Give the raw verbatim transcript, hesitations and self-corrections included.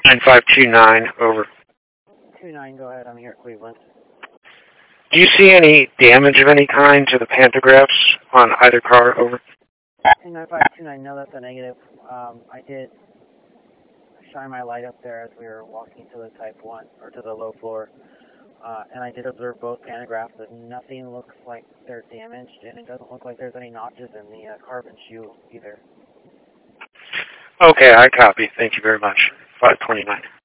nine five two nine, over. two nine, go ahead. I'm here at Cleveland. Do you see any damage of any kind to the pantographs on either car, over? nine five two nine, no, that's a negative. Um, I did shine my light up there as we were walking to the Type one, or to the low floor, uh, and I did observe both pantographs, but nothing looks like they're damaged, and it doesn't look like there's any notches in the uh, carbon shoe either. Okay, I copy. Thank you very much. five twenty-nine.